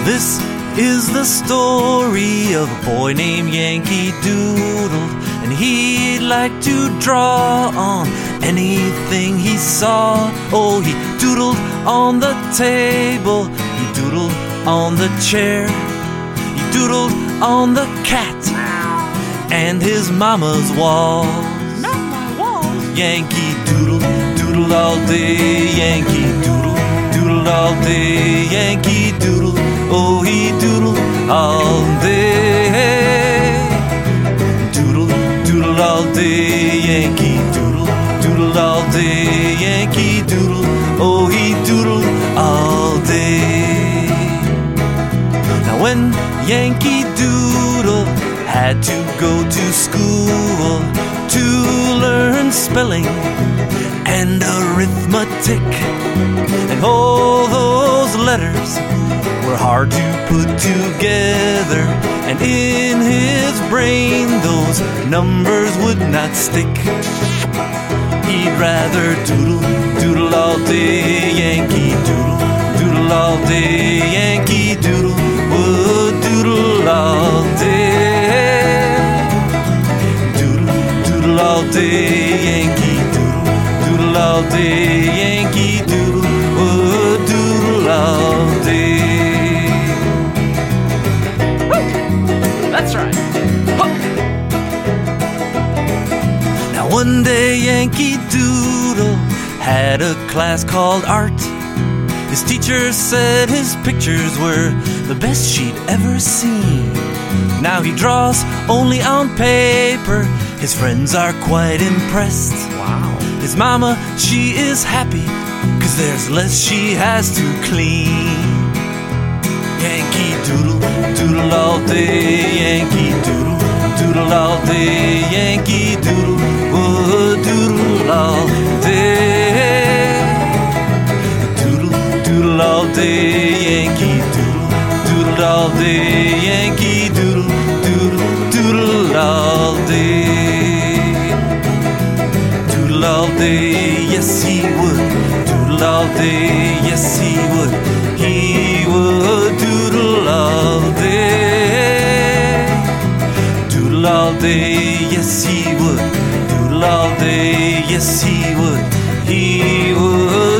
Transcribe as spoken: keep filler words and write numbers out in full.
This is the story of a boy named Yankee Doodle, and he'd like to draw on anything he saw. Oh, he doodled on the table, he doodled on the chair, he doodled on the cat and his mama's walls. Not my walls. Yankee Doodle, doodled all day, Yankee Doodle, doodled all day, Yankee Doodle. Oh, he doodled all day. Doodle, doodled all day, Yankee Doodle, doodled all day, Yankee Doodle. Oh, he doodled all day. Now when Yankee Doodle had to go to school to learn spelling and arithmetic, and all those letters were hard to put together, and in his brain those numbers would not stick. He'd rather doodle, doodle all day, Yankee Doodle, doodle all day, Yankee Doodle, would doodle all day. Doodle, doodle all day, Yankee Doodle, doodle all day, Yankee Doodle, would doodle all day. That's right. Huh. Now one day Yankee Doodle had a class called art. His teacher said his pictures were the best she'd ever seen. Now he draws only on paper, his friends are quite impressed. Wow. His mama, she is happy, 'cause there's less she has to clean. Yankee Doodle, doodle all day, Yankee Doodle, doodle all day, Yankee Doodle, oh, doodle all day. Doodle, doodle all day, Yankee Doodle, doodle all day, Yankee Doodle, doodle, doodle all day. Doodle all day, yes he would. Doodle all day, yes he would. He would doodle all day. Doodle all day, yes he would. Doodle all day, yes he would. He would.